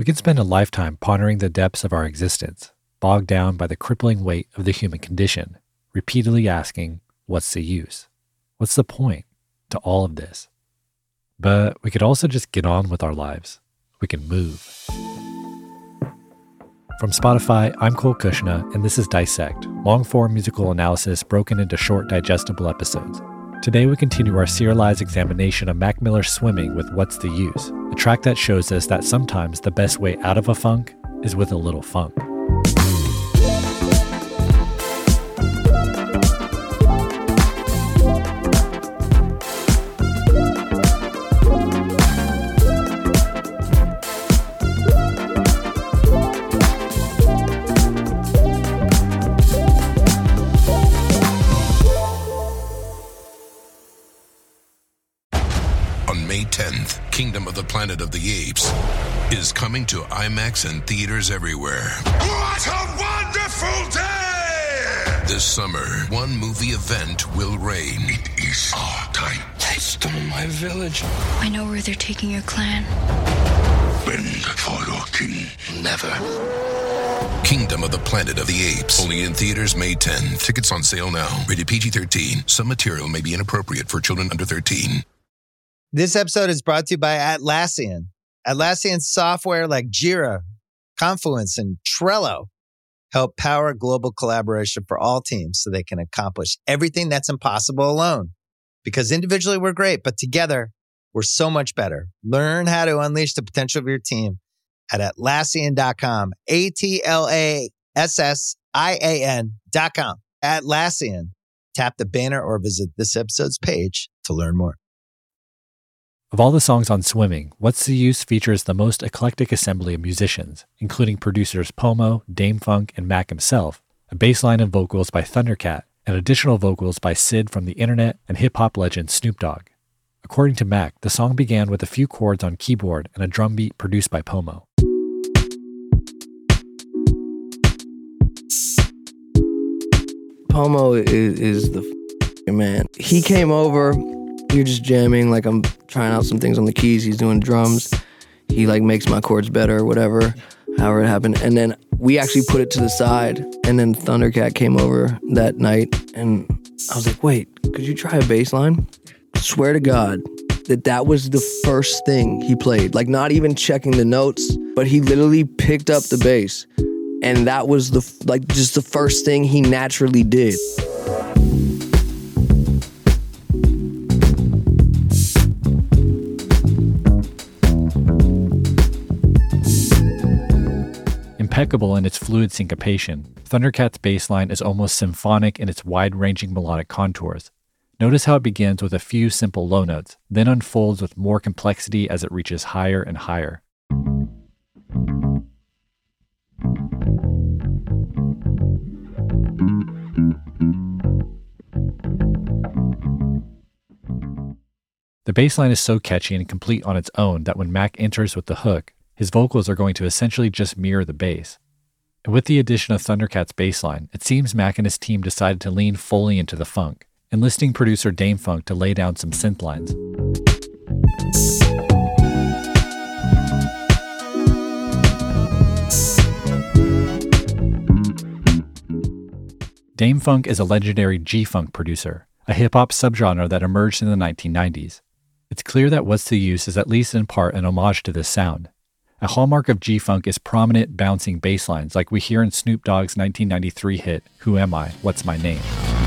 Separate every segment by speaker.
Speaker 1: We can spend a lifetime pondering the depths of our existence, bogged down by the crippling weight of the human condition, repeatedly asking, what's the use? What's the point to all of this? But we could also just get on with our lives. We can move. From Spotify, I'm Cole Kushner, and this is Dissect, long-form musical analysis broken into short, digestible episodes. Today we continue our serialized examination of Mac Miller's Swimming with What's the Use, a track that shows us that sometimes the best way out of a funk is with a little funk.
Speaker 2: Kingdom of the Planet of the Apes is coming to IMAX and theaters everywhere.
Speaker 3: What a wonderful day!
Speaker 2: This summer, one movie event will reign.
Speaker 3: It is our time.
Speaker 4: They stole my village.
Speaker 5: I know where they're taking your clan.
Speaker 3: Bend for your king.
Speaker 4: Never.
Speaker 2: Kingdom of the Planet of the Apes. Only in theaters May 10. Tickets on sale now. Rated PG-13. Some material may be inappropriate for children under 13.
Speaker 6: This episode is brought to you by Atlassian. Atlassian software like Jira, Confluence, and Trello help power global collaboration for all teams so they can accomplish everything that's impossible alone. Because individually we're great, but together we're so much better. Learn how to unleash the potential of your team at Atlassian.com. Atlassian.com. Atlassian. Tap the banner or visit this episode's page to learn more.
Speaker 1: Of all the songs on Swimming, What's the Use features the most eclectic assembly of musicians, including producers Pomo, Dame Funk, and Mac himself, a bass line and vocals by Thundercat, and additional vocals by Sid from the internet and hip-hop legend Snoop Dogg. According to Mac, the song began with a few chords on keyboard and a drum beat produced by Pomo.
Speaker 4: Pomo is the man. He came over. We were just jamming, like I'm trying out some things on the keys. He's doing drums. He like makes my chords better, whatever, however it happened. And then we actually put it to the side. And then Thundercat came over that night, and I was like, "Wait, could you try a bass line?" Swear to God that was the first thing he played. Like not even checking the notes, but he literally picked up the bass, and that was just the first thing he naturally did.
Speaker 1: Impeccable in its fluid syncopation, Thundercat's bass line is almost symphonic in its wide-ranging melodic contours. Notice how it begins with a few simple low notes, then unfolds with more complexity as it reaches higher and higher. The bass line is so catchy and complete on its own that when Mac enters with the hook, his vocals are going to essentially just mirror the bass. And with the addition of Thundercat's bass line, it seems Mac and his team decided to lean fully into the funk, enlisting producer Dame Funk to lay down some synth lines. Dame Funk is a legendary G-Funk producer, a hip-hop subgenre that emerged in the 1990s. It's clear that What's the Use is at least in part an homage to this sound. A hallmark of G-Funk is prominent bouncing bass lines like we hear in Snoop Dogg's 1993 hit, Who Am I? What's My Name?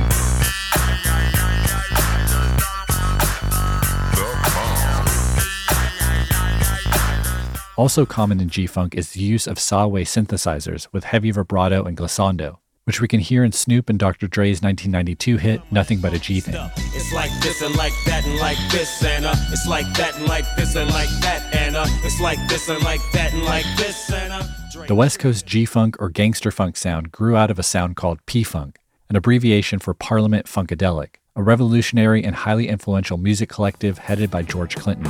Speaker 1: Also common in G-Funk is the use of saw-wave synthesizers with heavy vibrato and glissando, which we can hear in Snoop and Dr. Dre's 1992 hit, Nothing But a G Thing.
Speaker 7: It's like this and like that and like this and it's like that and like this and like that and it's like this and like that and like this and
Speaker 1: The West Coast G-Funk or gangster funk sound grew out of a sound called P-Funk, an abbreviation for Parliament Funkadelic, a revolutionary and highly influential music collective headed by George Clinton.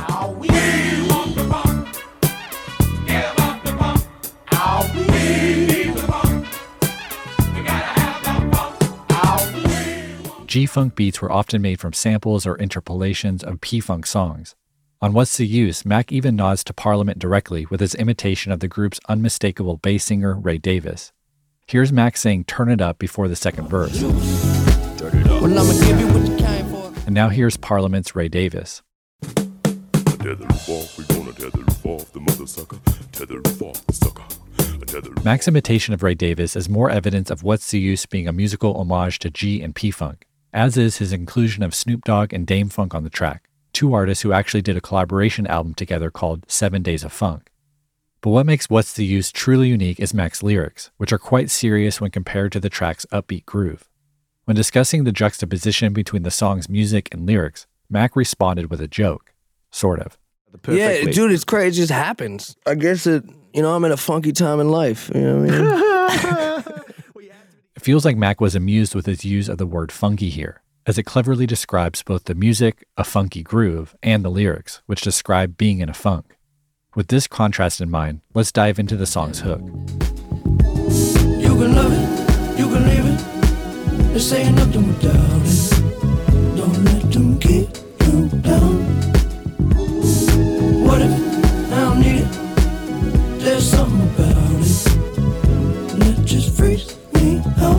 Speaker 1: G-Funk beats were often made from samples or interpolations of P-Funk songs. On What's the Use, Mac even nods to Parliament directly with his imitation of the group's unmistakable bass singer Ray Davis. Here's Mac saying "turn it up" before the second verse.
Speaker 4: Well, I'ma give you what you came for.
Speaker 1: And now here's Parliament's Ray Davis.
Speaker 3: Tether roof off, we gonna tether roof off the mother sucker. Tether roof off the sucker.
Speaker 1: Mac's imitation of Ray Davis is more evidence of What's the Use being a musical homage to G and P-Funk, as is his inclusion of Snoop Dogg and Dame Funk on the track, two artists who actually did a collaboration album together called 7 Days of Funk. But what makes What's the Use truly unique is Mac's lyrics, which are quite serious when compared to the track's upbeat groove. When discussing the juxtaposition between the song's music and lyrics, Mac responded with a joke. Sort of.
Speaker 4: Yeah, dude, it's crazy. It just happens. I guess I'm in a funky time in life. You know what I mean?
Speaker 1: It feels like Mac was amused with his use of the word funky here, as it cleverly describes both the music, a funky groove, and the lyrics, which describe being in a funk. With this contrast in mind, let's dive into the song's hook.
Speaker 8: You can love it, you can leave it. There's saying nothing without it. Don't let them get you down. What if I don't need it? There's something about it that just freaks me out.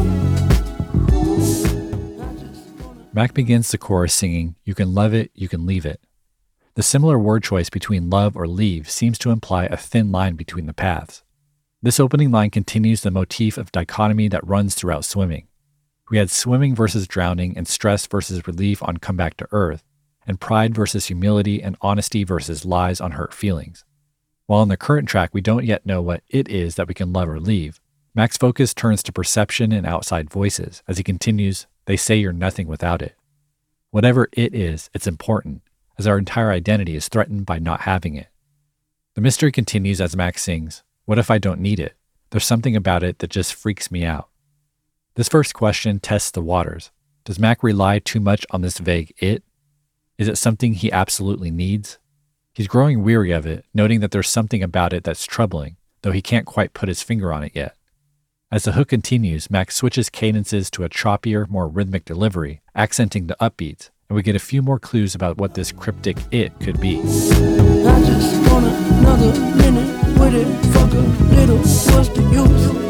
Speaker 1: Mac begins the chorus singing, "You can love it, you can leave it." The similar word choice between love or leave seems to imply a thin line between the paths. This opening line continues the motif of dichotomy that runs throughout Swimming. We had swimming versus drowning and stress versus relief on Come Back to Earth, and pride versus humility and honesty versus lies on Hurt Feelings. While on the current track we don't yet know what it is that we can love or leave, Mac's focus turns to perception and outside voices as he continues, "They say you're nothing without it." Whatever it is, it's important, as our entire identity is threatened by not having it. The mystery continues as Mac sings, "What if I don't need it? There's something about it that just freaks me out." This first question tests the waters. Does Mac rely too much on this vague it? Is it something he absolutely needs? He's growing weary of it, noting that there's something about it that's troubling, though he can't quite put his finger on it yet. As the hook continues, Mac switches cadences to a choppier, more rhythmic delivery, accenting the upbeats, and we get a few more clues about what this cryptic it could be.
Speaker 8: I just want another minute with it. Fuck a little, what's the use?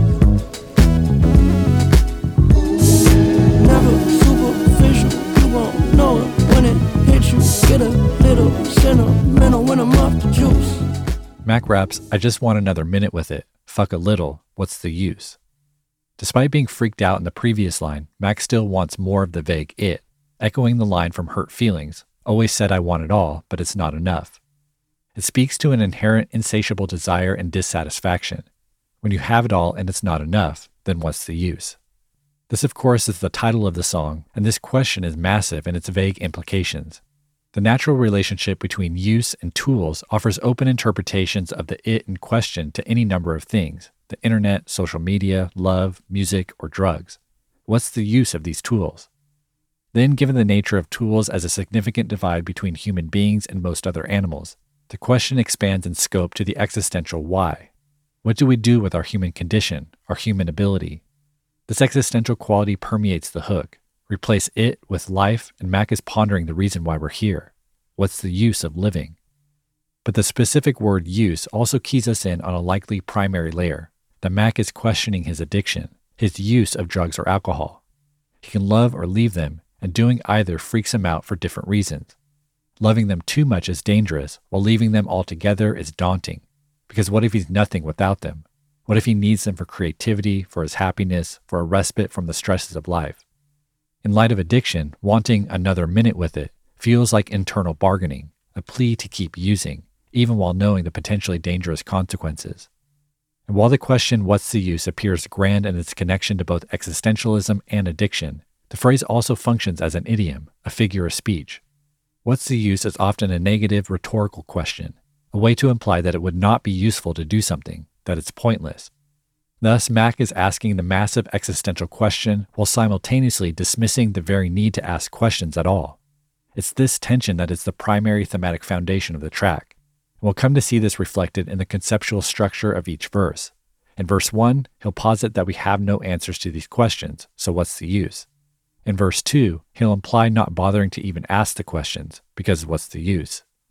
Speaker 8: Never superficial, you won't know it when it hits you. Get a little sentimental when I'm off the juice.
Speaker 1: Mac raps, "I just want another minute with it. Fuck a little, what's the use?" Despite being freaked out in the previous line, Mac still wants more of the vague it, echoing the line from Hurt Feelings, "Always said I want it all, but it's not enough." It speaks to an inherent insatiable desire and dissatisfaction. When you have it all and it's not enough, then what's the use? This, of course, is the title of the song, and this question is massive in its vague implications. The natural relationship between use and tools offers open interpretations of the it in question to any number of things: the internet, social media, love, music, or drugs. What's the use of these tools? Then, given the nature of tools as a significant divide between human beings and most other animals, the question expands in scope to the existential why. What do we do with our human condition, our human ability? This existential quality permeates the hook. Replace it with life, and Mac is pondering the reason why we're here. What's the use of living? But the specific word use also keys us in on a likely primary layer, that Mac is questioning his addiction, his use of drugs or alcohol. He can love or leave them, and doing either freaks him out for different reasons. Loving them too much is dangerous, while leaving them altogether is daunting. Because what if he's nothing without them? What if he needs them for creativity, for his happiness, for a respite from the stresses of life? In light of addiction, wanting another minute with it feels like internal bargaining, a plea to keep using, even while knowing the potentially dangerous consequences. And while the question, "What's the use?" appears grand in its connection to both existentialism and addiction, the phrase also functions as an idiom, a figure of speech. What's the use is often a negative rhetorical question, a way to imply that it would not be useful to do something, that it's pointless. Thus, Mac is asking the massive existential question while simultaneously dismissing the very need to ask questions at all. It's this tension that is the primary thematic foundation of the track. And we'll come to see this reflected in the conceptual structure of each verse. In verse 1, he'll posit that we have no answers to these questions, so what's the use? In verse 2, he'll imply not bothering to even ask the questions, because what's the use?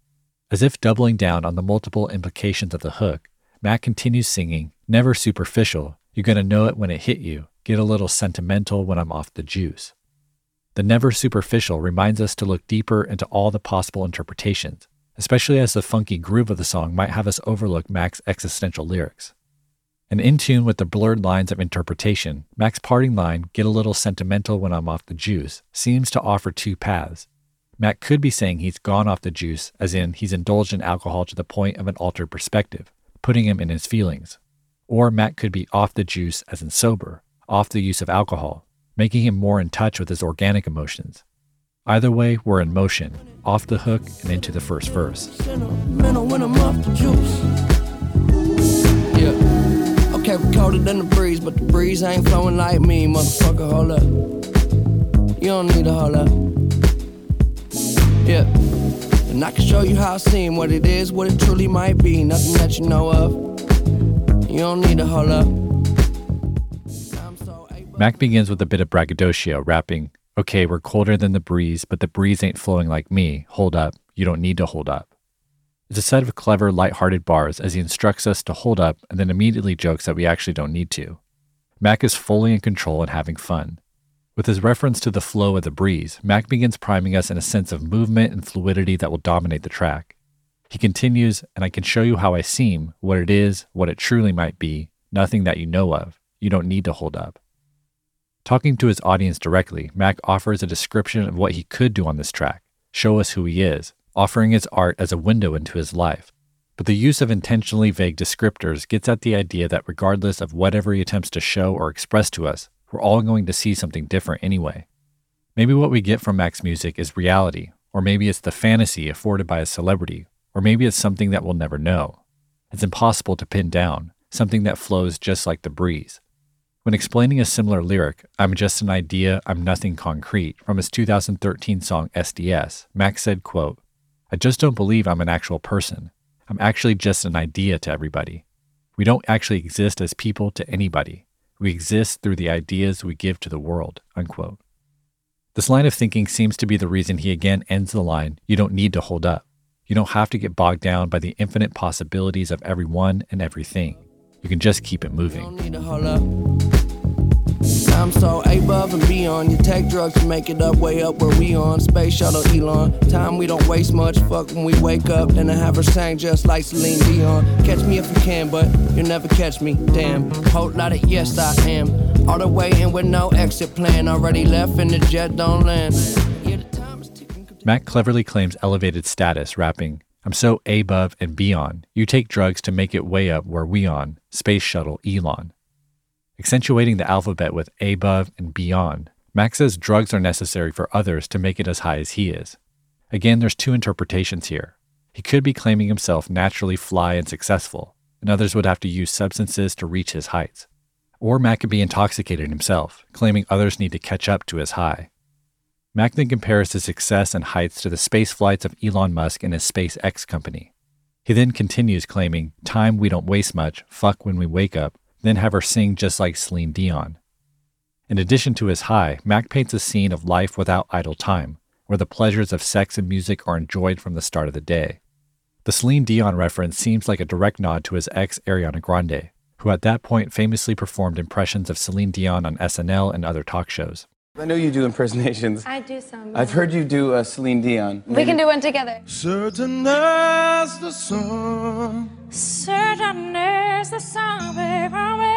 Speaker 1: As if doubling down on the multiple implications of the hook, Mac continues singing, "Never superficial, you're gonna know it when it hit you, get a little sentimental when I'm off the juice." The never superficial reminds us to look deeper into all the possible interpretations, especially as the funky groove of the song might have us overlook Mac's existential lyrics. And in tune with the blurred lines of interpretation, Mac's parting line, "get a little sentimental when I'm off the juice," seems to offer two paths. Mac could be saying he's gone off the juice, as in he's indulged in alcohol to the point of an altered perspective, putting him in his feelings. Or Mac could be off the juice, as in sober, off the use of alcohol, making him more in touch with his organic emotions. Either way, we're in motion, off the hook and into the first verse.
Speaker 8: Sentimental when I'm off the juice. Yeah. Okay, we're colder than the breeze, but the breeze ain't flowing like me, motherfucker, hold up. You don't need to hold up. Yeah. And I can show you how I seem, what it is, what it truly might be, nothing that you know of. You don't need to hold up.
Speaker 1: Mac begins with a bit of braggadocio, rapping, "Okay, we're colder than the breeze, but the breeze ain't flowing like me. Hold up. You don't need to hold up." It's a set of clever, lighthearted bars as he instructs us to hold up and then immediately jokes that we actually don't need to. Mac is fully in control and having fun. With his reference to the flow of the breeze, Mac begins priming us in a sense of movement and fluidity that will dominate the track. He continues, "And I can show you how I seem, what it is, what it truly might be, nothing that you know of. You don't need to hold up." Talking to his audience directly, Mac offers a description of what he could do on this track, show us who he is, offering his art as a window into his life. But the use of intentionally vague descriptors gets at the idea that regardless of whatever he attempts to show or express to us, we're all going to see something different anyway. Maybe what we get from Mac's music is reality, or maybe it's the fantasy afforded by a celebrity, or maybe it's something that we'll never know. It's impossible to pin down, something that flows just like the breeze. When explaining a similar lyric, "I'm just an idea, I'm nothing concrete," from his 2013 song SDS, Mac said, quote, "I just don't believe I'm an actual person. I'm actually just an idea to everybody. We don't actually exist as people to anybody. We exist through the ideas we give to the world," unquote. This line of thinking seems to be the reason he again ends the line, "You don't need to hold up. You don't have to get bogged down by the infinite possibilities of everyone and everything. You can just keep it moving."
Speaker 8: You don't need to hold up. I'm so above and beyond. You take drugs to make it up, way up where we on. Space shuttle Elon. Time we don't waste much. Fuck when we wake up. Then I have her sang just like Celine Dion. Catch me if you can, but you'll never catch me. Damn. Whole lot of yes I am. All the way in with no exit plan. Already left and the jet don't land. Yeah, the time is ticking.
Speaker 1: Mac cleverly claims elevated status, rapping, "I'm so above and beyond. You take drugs to make it way up where we on. Space shuttle Elon." Accentuating the alphabet with above and beyond, Mac says drugs are necessary for others to make it as high as he is. Again, there's two interpretations here. He could be claiming himself naturally fly and successful, and others would have to use substances to reach his heights. Or Mac could be intoxicated himself, claiming others need to catch up to his high. Mac then compares his success and heights to the space flights of Elon Musk and his SpaceX company. He then continues claiming, "Time we don't waste much, fuck when we wake up," then have her sing just like Celine Dion. In addition to his high, Mac paints a scene of life without idle time, where the pleasures of sex and music are enjoyed from the start of the day. The Celine Dion reference seems like a direct nod to his ex Ariana Grande, who at that point famously performed impressions of Celine Dion on SNL and other talk shows.
Speaker 9: I know you do impersonations.
Speaker 5: I do some.
Speaker 9: I've heard you do Celine Dion.
Speaker 5: We can do one together.
Speaker 8: Certain as the sun.
Speaker 5: Certain as the sun, baby.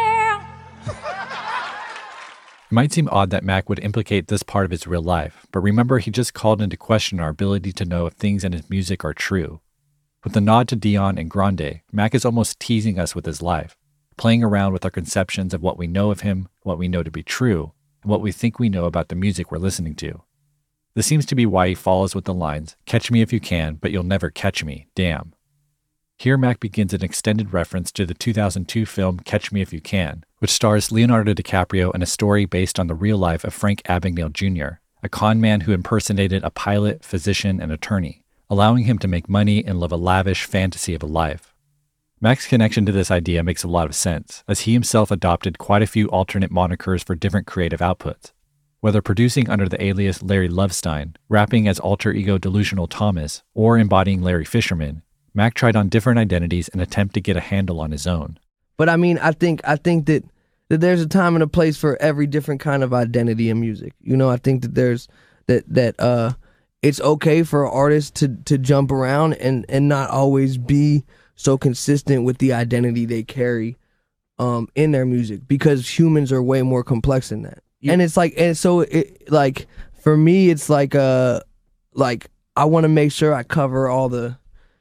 Speaker 1: It might seem odd that Mac would implicate this part of his real life, but remember he just called into question our ability to know if things in his music are true. With the nod to Dion and Grande, Mac is almost teasing us with his life, playing around with our conceptions of what we know of him, what we know to be true, and what we think we know about the music we're listening to. This seems to be why he follows with the lines, "Catch me if you can, but you'll never catch me, damn." Here Mac begins an extended reference to the 2002 film Catch Me If You Can, which stars Leonardo DiCaprio in a story based on the real life of Frank Abagnale Jr., a con man who impersonated a pilot, physician, and attorney, allowing him to make money and live a lavish fantasy of a life. Mac's connection to this idea makes a lot of sense, as he himself adopted quite a few alternate monikers for different creative outputs. Whether producing under the alias Larry Lovestein, rapping as alter ego Delusional Thomas, or embodying Larry Fisherman, Mac tried on different identities in an attempt to get a handle on his own.
Speaker 4: But I mean, I think that there's a time and a place for every different kind of identity in music. You know, I think that there's that it's okay for artists to jump around and not always be so consistent with the identity they carry in their music, because humans are way more complex than that. And it's like, and so it, like, for me, it's like I want to make sure I cover all the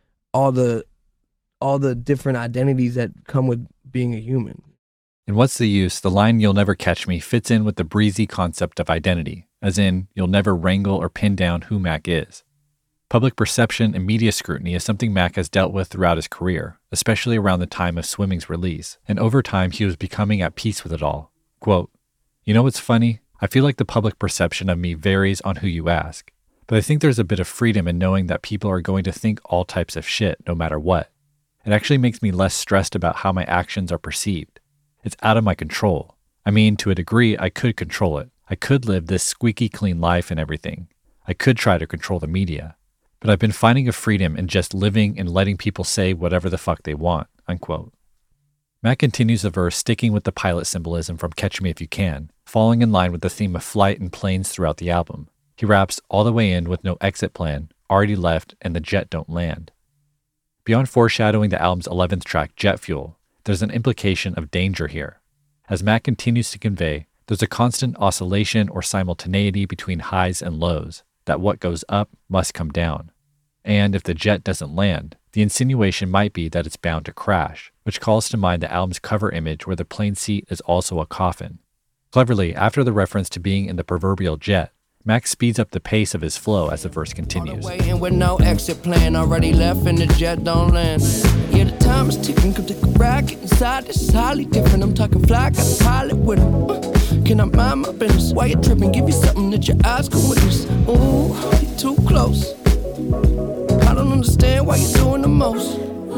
Speaker 4: different identities that come with being a human.
Speaker 1: In What's the Use, the line "You'll never catch me" fits in with the breezy concept of identity, as in, you'll never wrangle or pin down who Mac is. Public perception and media scrutiny is something Mac has dealt with throughout his career, especially around the time of Swimming's release, and over time he was becoming at peace with it all. Quote, "You know what's funny? I feel like the public perception of me varies on who you ask, but I think there's a bit of freedom in knowing that people are going to think all types of shit no matter what. It actually makes me less stressed about how my actions are perceived. It's out of my control. I mean, to a degree, I could control it. I could live this squeaky clean life and everything. I could try to control the media. But I've been finding a freedom in just living and letting people say whatever the fuck they want," unquote. Mac continues the verse sticking with the pilot symbolism from Catch Me If You Can, falling in line with the theme of flight and planes throughout the album. He raps all the way in with no exit plan, already left, and the jet don't land. Beyond foreshadowing the album's 11th track, Jet Fuel, there's an implication of danger here. As Mac continues to convey, there's a constant oscillation or simultaneity between highs and lows, that what goes up must come down. And if the jet doesn't land, the insinuation might be that it's bound to crash, which calls to mind the album's cover image where the plane seat is also a coffin. Cleverly, after the reference to being in the proverbial jet, Mac speeds up the pace of his flow as the verse continues.
Speaker 8: Waiting with no exit plan, already left and the jet don't land. Yeah, the time is ticking, come take a ride, get inside, this is highly different. I'm talking fly, got a pilot with him. Can I mind my business? Why you tripping? Give you something that your eyes can witness. Ooh, you're too close. I don't understand why you're doing the most.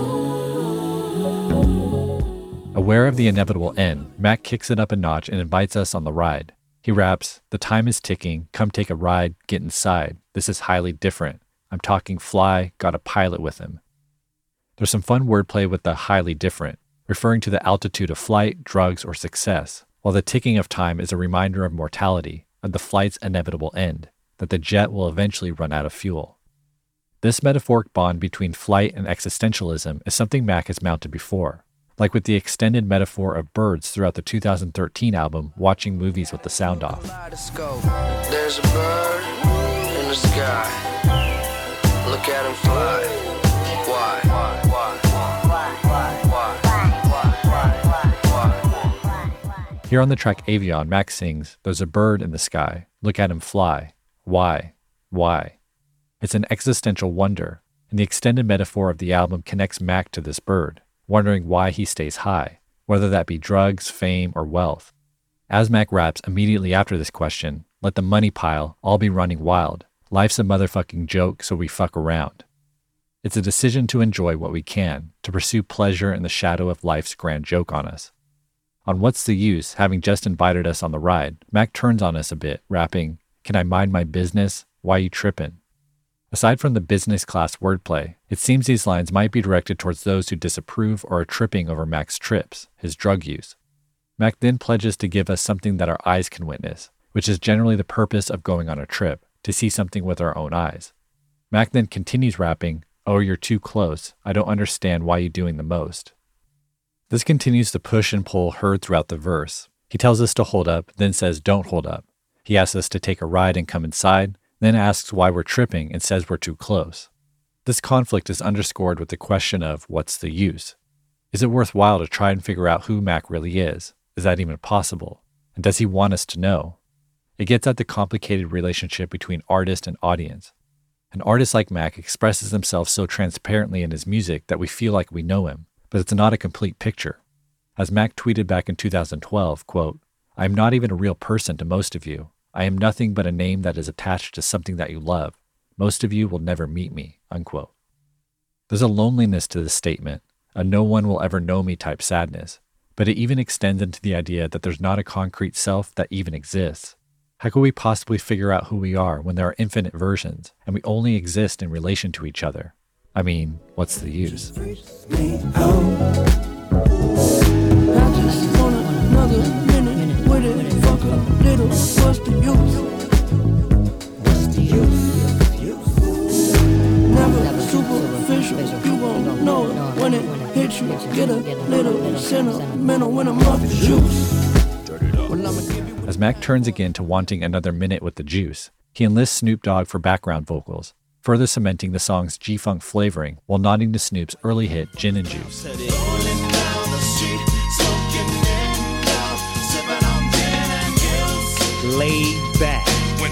Speaker 1: Aware of the inevitable end, Mac kicks it up a notch and invites us on the ride. He raps, "The time is ticking, come take a ride, get inside. This is highly different. I'm talking fly, got a pilot with him." There's some fun wordplay with the highly different, referring to the altitude of flight, drugs, or success, while the ticking of time is a reminder of mortality, of the flight's inevitable end, that the jet will eventually run out of fuel. This metaphoric bond between flight and existentialism is something Mac has mounted before, like with the extended metaphor of birds throughout the 2013 album Watching Movies with the Sound Off.
Speaker 8: There's a bird in the sky. Look at him fly. Why?
Speaker 1: Here on the track Avion, Mac sings, "There's a bird in the sky. Look at him fly. Why? Why?" It's an existential wonder, and the extended metaphor of the album connects Mac to this bird, wondering why he stays high, whether that be drugs, fame, or wealth. As Mac raps immediately after this question, "Let the money pile, all be running wild. Life's a motherfucking joke, so we fuck around." It's a decision to enjoy what we can, to pursue pleasure in the shadow of life's grand joke on us. On What's the Use, having just invited us on the ride, Mac turns on us a bit, rapping, "Can I mind my business? Why you trippin'?" Aside from the business class wordplay, it seems these lines might be directed towards those who disapprove or are tripping over Mac's trips, his drug use. Mac then pledges to give us something that our eyes can witness, which is generally the purpose of going on a trip, to see something with our own eyes. Mac then continues rapping, "Oh, you're too close. I don't understand why you're doing the most." This continues the push and pull heard throughout the verse. He tells us to hold up, then says don't hold up. He asks us to take a ride and come inside, then asks why we're tripping and says we're too close. This conflict is underscored with the question of what's the use? Is it worthwhile to try and figure out who Mac really is? Is that even possible? And does he want us to know? It gets at the complicated relationship between artist and audience. An artist like Mac expresses himself so transparently in his music that we feel like we know him, but it's not a complete picture. As Mac tweeted back in 2012, quote, "I am not even a real person to most of you. I am nothing but a name that is attached to something that you love. Most of you will never meet me," unquote. There's a loneliness to this statement, a no one will ever know me type sadness, but it even extends into the idea that there's not a concrete self that even exists. How could we possibly figure out who we are when there are infinite versions and we only exist in relation to each other? I mean, what's the use?
Speaker 8: I just want another minute with it. Fuck a little, what's the use? Never superficial, you won't know it when it hits you. Get a little sentimental when I'm off the juice.
Speaker 1: As Mac turns again to wanting another minute with the juice, he enlists Snoop Dogg for background vocals, further cementing the song's G-Funk flavoring while nodding to Snoop's early hit Gin and Juice.
Speaker 6: Laid back.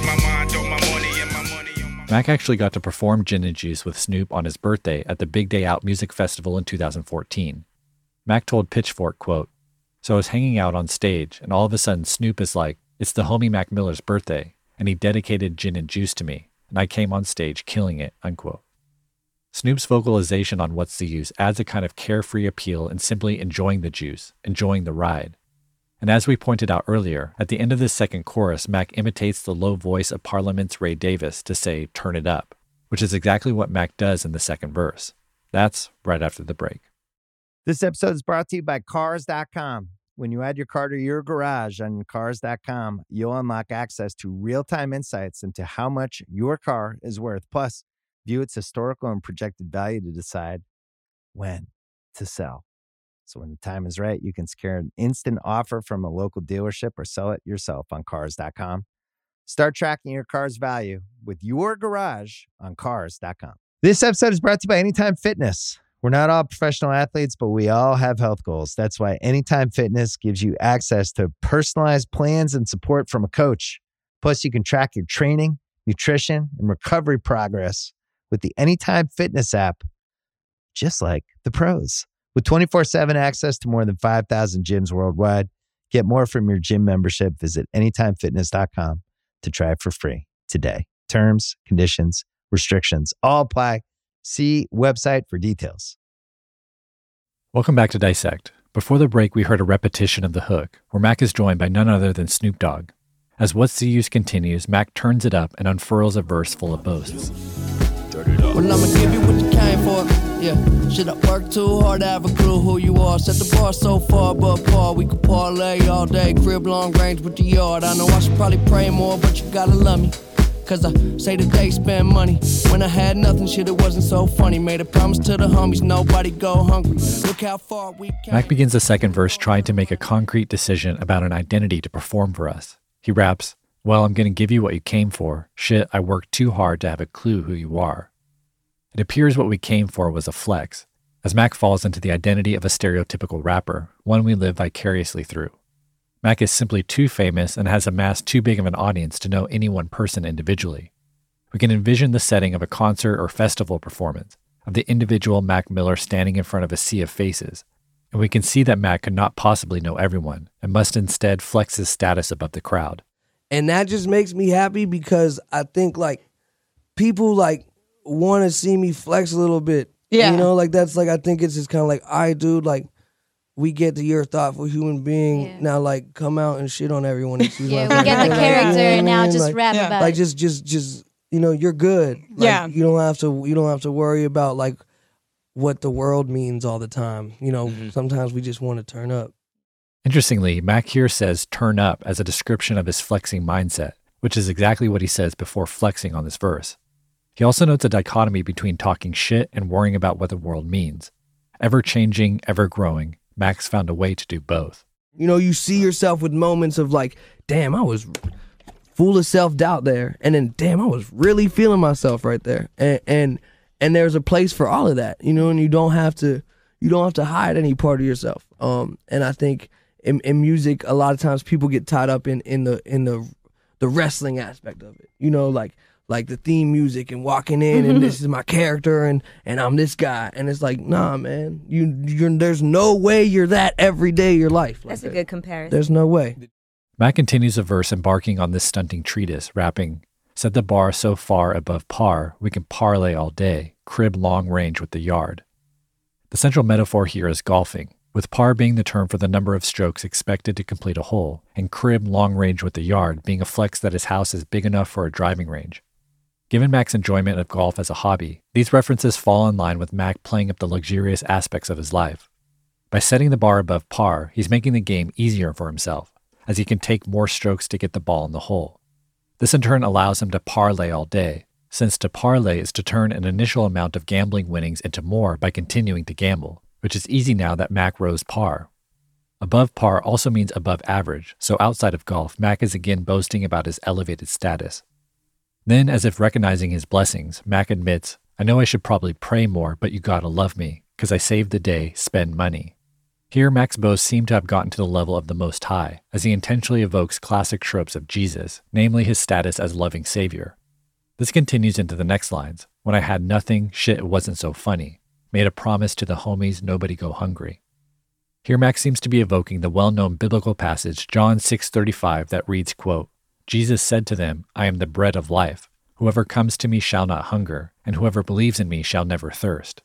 Speaker 1: Mac actually got to perform Gin and Juice with Snoop on his birthday at the Big Day Out Music Festival in 2014. Mac told Pitchfork, quote, "So I was hanging out on stage, and all of a sudden Snoop is like, 'It's the homie Mac Miller's birthday,' and he dedicated Gin and Juice to me, and I came on stage killing it," unquote. Snoop's vocalization on What's the Use adds a kind of carefree appeal and simply enjoying the juice, enjoying the ride. And as we pointed out earlier, at the end of this second chorus, Mac imitates the low voice of Parliament's Ray Davis to say, "Turn it up," which is exactly what Mac does in the second verse. That's right after the break.
Speaker 6: This episode is brought to you by Cars.com. When you add your car to your garage on Cars.com, you'll unlock access to real-time insights into how much your car is worth. Plus, view its historical and projected value to decide when to sell. So when the time is right, you can secure an instant offer from a local dealership or sell it yourself on Cars.com. Start tracking your car's value with your garage on Cars.com. This episode is brought to you by Anytime Fitness. We're not all professional athletes, but we all have health goals. That's why Anytime Fitness gives you access to personalized plans and support from a coach. Plus, you can track your training, nutrition, and recovery progress with the Anytime Fitness app, just like the pros. With 24/7 access to more than 5,000 gyms worldwide, get more from your gym membership. Visit anytimefitness.com to try it for free today. Terms, conditions, restrictions all apply. See website for details.
Speaker 1: Welcome back to Dissect. Before the break, we heard a repetition of the hook, where Mac is joined by none other than Snoop Dogg. As What's the Use continues, Mac turns it up and unfurls a verse full of boasts.
Speaker 8: Well, I'ma give you what you came for. Yeah, should I work too hard to have a clue who you are? Set the bar so far above par. We could parlay all day, crib long range with the yard. I know I should probably pray more, but you gotta love me. Cause I say that they spend money. When I had nothing, shit, it wasn't so funny. Made a promise to the homies, nobody go hungry. Look how far we came.
Speaker 1: Mac begins the second verse trying to make a concrete decision about an identity to perform for us. He raps, "Well, I'm gonna give you what you came for. Shit, I worked too hard to have a clue who you are." It appears what we came for was a flex, as Mac falls into the identity of a stereotypical rapper, one we live vicariously through. Mac is simply too famous and has amassed too big of an audience to know any one person individually. We can envision the setting of a concert or festival performance, of the individual Mac Miller standing in front of a sea of faces, and we can see that Mac could not possibly know everyone and must instead flex his status above the crowd.
Speaker 10: And that just makes me happy because I think people want to see me flex a little bit.
Speaker 11: Yeah.
Speaker 10: You know, that's I think it's just kind of like, all right, dude, we get that you're a thoughtful human being. Yeah. Now, come out and shit on everyone.
Speaker 11: Yeah, we get the character and now just rap about it.
Speaker 10: Just you're good.
Speaker 11: Yeah.
Speaker 10: You don't have to worry about what the world means all the time. Sometimes we just want to turn up.
Speaker 1: Interestingly, Mac here says turn up as a description of his flexing mindset, which is exactly what he says before flexing on this verse. He also notes a dichotomy between talking shit and worrying about what the world means. Ever changing, ever growing, Mac's found a way to do both.
Speaker 10: You see yourself with moments of damn, I was full of self-doubt there. And then, damn, I was really feeling myself right there. And there's a place for all of that, and you don't have to hide any part of yourself. And I think in music, a lot of times people get tied up in the wrestling aspect of it, like the theme music and walking in and this is my character and I'm this guy. And it's nah, man, there's no way you're that every day of your life.
Speaker 11: That's a good comparison.
Speaker 10: There's no way.
Speaker 1: Mac continues the verse embarking on this stunting treatise, rapping, "Set the bar so far above par, we can parlay all day, crib long range with the yard." The central metaphor here is golfing, with par being the term for the number of strokes expected to complete a hole, and crib long range with the yard being a flex that his house is big enough for a driving range. Given Mac's enjoyment of golf as a hobby, these references fall in line with Mac playing up the luxurious aspects of his life. By setting the bar above par, he's making the game easier for himself, as he can take more strokes to get the ball in the hole. This in turn allows him to parlay all day, since to parlay is to turn an initial amount of gambling winnings into more by continuing to gamble, which is easy now that Mac rose par. Above par also means above average, so outside of golf, Mac is again boasting about his elevated status. Then, as if recognizing his blessings, Mac admits, "I know I should probably pray more, but you gotta love me, 'cause I saved the day, spend money." Here, Mac's boasts seem to have gotten to the level of the Most High, as he intentionally evokes classic tropes of Jesus, namely his status as loving Savior. This continues into the next lines, "When I had nothing, shit, it wasn't so funny. Made a promise to the homies, nobody go hungry." Here, Mac seems to be evoking the well-known biblical passage, John 6:35, that reads, quote, "Jesus said to them, I am the bread of life. Whoever comes to me shall not hunger, and whoever believes in me shall never thirst."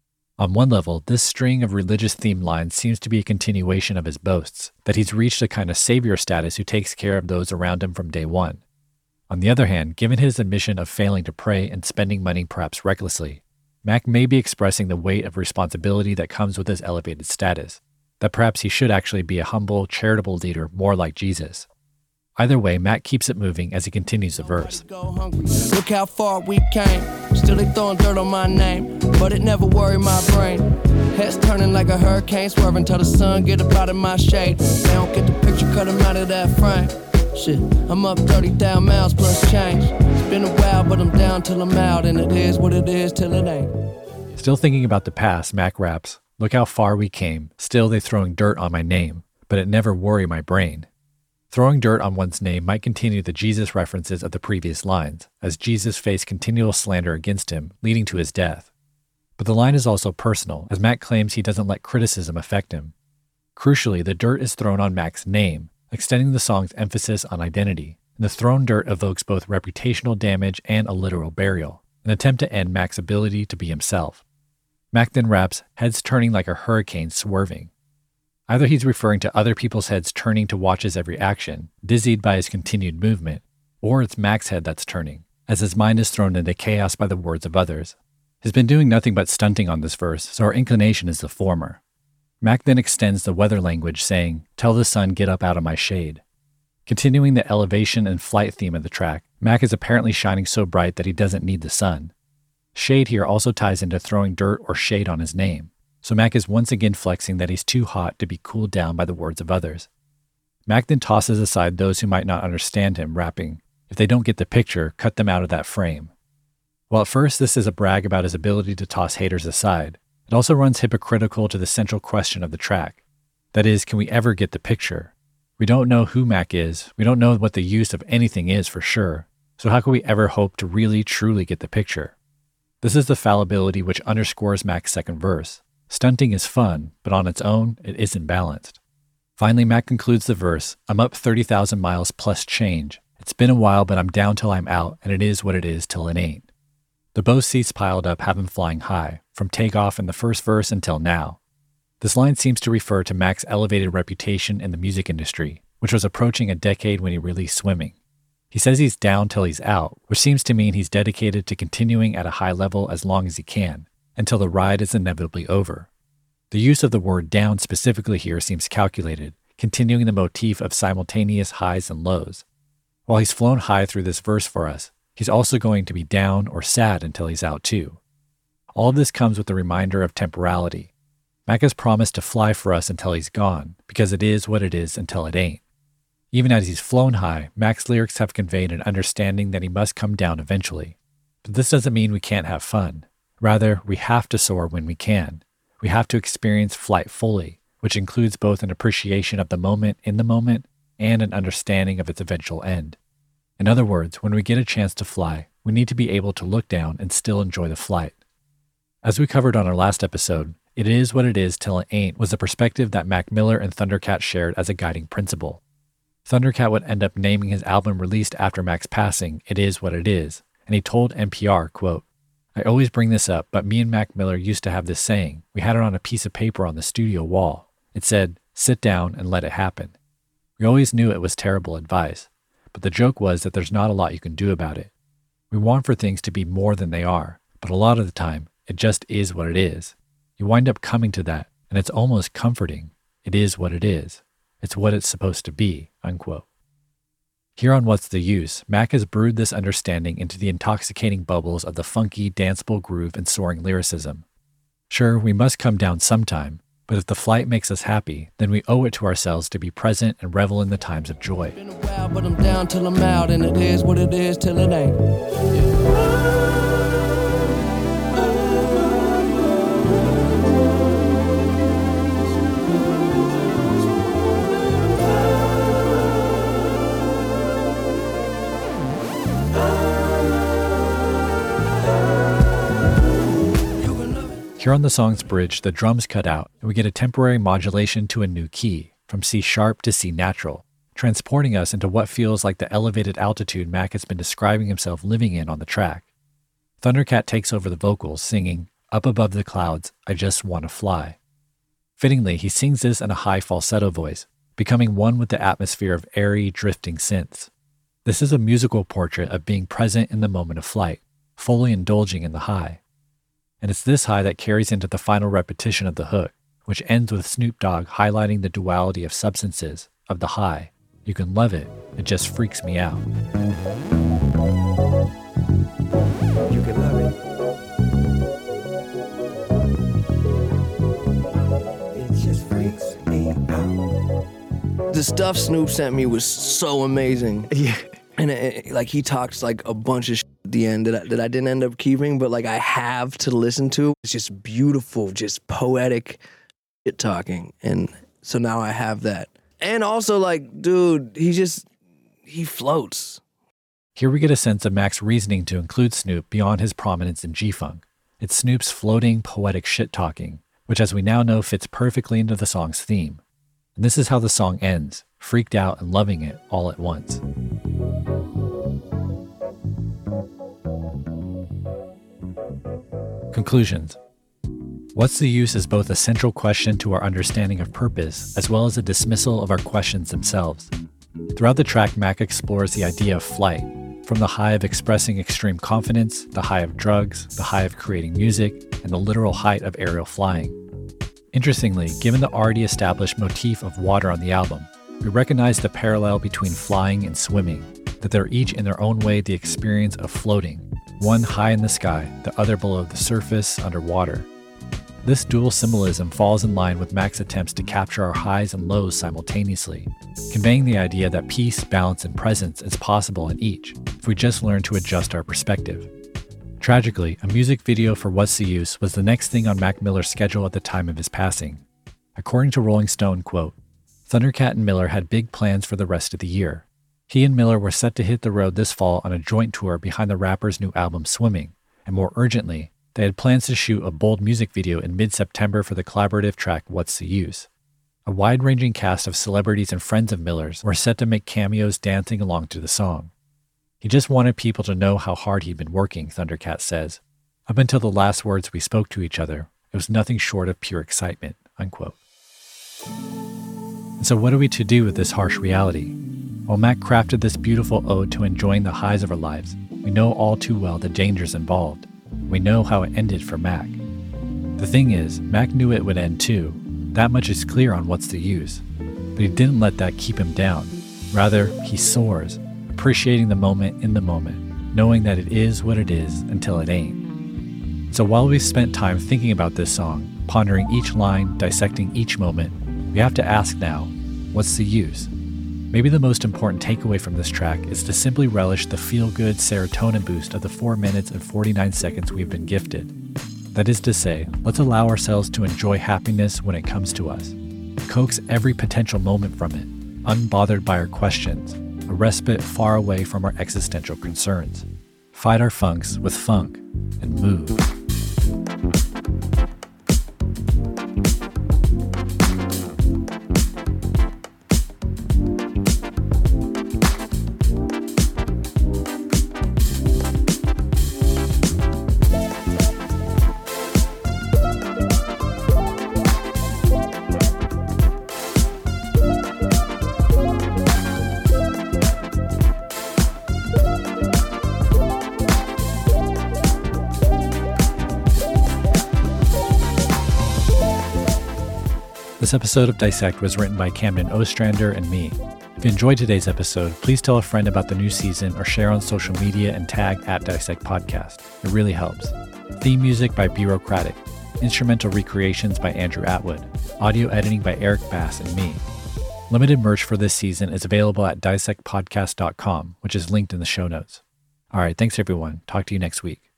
Speaker 1: On one level, this string of religious-themed lines seems to be a continuation of his boasts, that he's reached a kind of savior status who takes care of those around him from day one. On the other hand, given his admission of failing to pray and spending money perhaps recklessly, Mac may be expressing the weight of responsibility that comes with his elevated status, that perhaps he should actually be a humble, charitable leader more like Jesus. Either way, Mac keeps it moving as he continues the verse.
Speaker 8: Look how far we came. Still they throwing dirt on my name, but it never worried my brain. Heads turning like a hurricane, swerving till the sun get up out of my shade. They don't get the picture, cut them out of that frame. Shit, I'm up 30,000 miles plus change. It's been a while, but I'm down till I'm out, and it is what it is till it ain't.
Speaker 1: Still thinking about the past, Mac raps, "Look how far we came. Still they throwing dirt on my name, but it never worry my brain." Throwing dirt on one's name might continue the Jesus references of the previous lines, as Jesus faced continual slander against him, leading to his death. But the line is also personal, as Mac claims he doesn't let criticism affect him. Crucially, the dirt is thrown on Mac's name, extending the song's emphasis on identity, and the thrown dirt evokes both reputational damage and a literal burial, an attempt to end Mac's ability to be himself. Mac then raps, "Heads turning like a hurricane swerving." Either he's referring to other people's heads turning to watch his every action, dizzied by his continued movement, or it's Mac's head that's turning, as his mind is thrown into chaos by the words of others. He's been doing nothing but stunting on this verse, so our inclination is the former. Mac then extends the weather language, saying, "Tell the sun get up out of my shade." Continuing the elevation and flight theme of the track, Mac is apparently shining so bright that he doesn't need the sun. Shade here also ties into throwing dirt or shade on his name. So Mac is once again flexing that he's too hot to be cooled down by the words of others. Mac then tosses aside those who might not understand him, rapping, "If they don't get the picture, cut them out of that frame." While at first this is a brag about his ability to toss haters aside, it also runs hypocritical to the central question of the track. That is, can we ever get the picture? We don't know who Mac is, we don't know what the use of anything is for sure, so how can we ever hope to really, truly get the picture? This is the fallibility which underscores Mac's second verse. Stunting is fun, but on its own, it isn't balanced. Finally, Mac concludes the verse, "I'm up 30,000 miles plus change. It's been a while, but I'm down till I'm out, and it is what it is till it ain't." The boast seats piled up have him flying high, from takeoff in the first verse until now. This line seems to refer to Mac's elevated reputation in the music industry, which was approaching a decade when he released Swimming. He says he's down till he's out, which seems to mean he's dedicated to continuing at a high level as long as he can, until the ride is inevitably over. The use of the word down specifically here seems calculated, continuing the motif of simultaneous highs and lows. While he's flown high through this verse for us, he's also going to be down or sad until he's out too. All of this comes with the reminder of temporality. Mac has promised to fly for us until he's gone, because it is what it is until it ain't. Even as he's flown high, Mac's lyrics have conveyed an understanding that he must come down eventually. But this doesn't mean we can't have fun. Rather, we have to soar when we can. We have to experience flight fully, which includes both an appreciation of the moment in the moment and an understanding of its eventual end. In other words, when we get a chance to fly, we need to be able to look down and still enjoy the flight. As we covered on our last episode, "It is what it is till it ain't" was the perspective that Mac Miller and Thundercat shared as a guiding principle. Thundercat would end up naming his album released after Mac's passing, "It Is What It Is," and he told NPR, quote, "I always bring this up, but me and Mac Miller used to have this saying. We had it on a piece of paper on the studio wall. It said, "Sit down and let it happen." We always knew it was terrible advice, but the joke was that there's not a lot you can do about it. We want for things to be more than they are, but a lot of the time, it just is what it is. You wind up coming to that, and it's almost comforting. It is what it is. It's what it's supposed to be, unquote. Here on What's the Use, Mac has brewed this understanding into the intoxicating bubbles of the funky, danceable groove and soaring lyricism. Sure, we must come down sometime, but if the flight makes us happy, then we owe it to ourselves to be present and revel in the times of joy.
Speaker 8: Been a while, but I'm down till I'm out, and it is what it is till it ain't.
Speaker 1: Here on the song's bridge, the drums cut out, and we get a temporary modulation to a new key, from C sharp to C natural, transporting us into what feels like the elevated altitude Mac has been describing himself living in on the track. Thundercat takes over the vocals, singing, "Up above the clouds, I just want to fly." Fittingly, he sings this in a high falsetto voice, becoming one with the atmosphere of airy, drifting synths. This is a musical portrait of being present in the moment of flight, fully indulging in the high. And it's this high that carries into the final repetition of the hook, which ends with Snoop Dogg highlighting the duality of substances, of the high. You can love it, it just freaks me out.
Speaker 8: You can love it. It just freaks me out.
Speaker 4: The stuff Snoop sent me was so amazing.
Speaker 10: Yeah.
Speaker 4: And like he talks like a bunch of shit at the end that I didn't end up keeping, but like I have to listen to. It's just beautiful, just poetic shit talking. And so now I have that. And also like, dude, he floats.
Speaker 1: Here we get a sense of Mac's reasoning to include Snoop beyond his prominence in G-Funk. It's Snoop's floating, poetic shit talking, which as we now know fits perfectly into the song's theme. And this is how the song ends, freaked out and loving it all at once. Conclusions. What's the Use is both a central question to our understanding of purpose, as well as a dismissal of our questions themselves. Throughout the track, Mac explores the idea of flight, from the high of expressing extreme confidence, the high of drugs, the high of creating music, and the literal height of aerial flying. Interestingly, given the already established motif of water on the album, we recognize the parallel between flying and swimming, that they're each in their own way the experience of floating, one high in the sky, the other below the surface, underwater. This dual symbolism falls in line with Mac's attempts to capture our highs and lows simultaneously, conveying the idea that peace, balance, and presence is possible in each, if we just learn to adjust our perspective. Tragically, a music video for What's the Use was the next thing on Mac Miller's schedule at the time of his passing. According to Rolling Stone, quote, Thundercat and Miller had big plans for the rest of the year. He and Miller were set to hit the road this fall on a joint tour behind the rapper's new album Swimming, and more urgently, they had plans to shoot a bold music video in mid-September for the collaborative track What's the Use. A wide-ranging cast of celebrities and friends of Miller's were set to make cameos dancing along to the song. He just wanted people to know how hard he'd been working, Thundercat says. Up until the last words we spoke to each other, it was nothing short of pure excitement, unquote. And so what are we to do with this harsh reality? While Mac crafted this beautiful ode to enjoying the highs of our lives, we know all too well the dangers involved. We know how it ended for Mac. The thing is, Mac knew it would end too. That much is clear on What's the Use. But he didn't let that keep him down. Rather, he soars, appreciating the moment in the moment, knowing that it is what it is until it ain't. So while we've spent time thinking about this song, pondering each line, dissecting each moment, we have to ask now, what's the use? Maybe the most important takeaway from this track is to simply relish the feel-good serotonin boost of the 4 minutes and 49 seconds we've been gifted. That is to say, let's allow ourselves to enjoy happiness when it comes to us. Coax every potential moment from it, unbothered by our questions, a respite far away from our existential concerns. Fight our funks with funk and move. This episode of Dissect was written by Camden Ostrander and me. If you enjoyed today's episode, please tell a friend about the new season or share on social media and tag @Dissect Podcast. It really helps. Theme music by Bureaucratic. Instrumental recreations by Andrew Atwood. Audio editing by Eric Bass and me. Limited merch for this season is available at dissectpodcast.com, which is linked in the show notes. All right, thanks everyone. Talk to you next week.